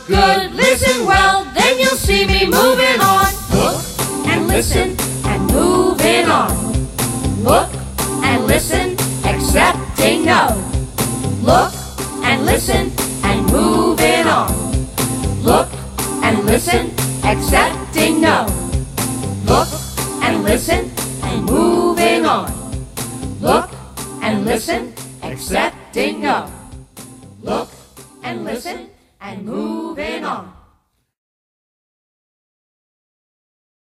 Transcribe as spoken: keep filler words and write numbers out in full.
good, listen well, then you'll see me moving on. Look and listen and moving on. Look and listen, accepting no. Look and listen and moving on. Look and listen, accepting no. Look and listen and moving on. Look and listen, accepting no. Look and listen and moving on.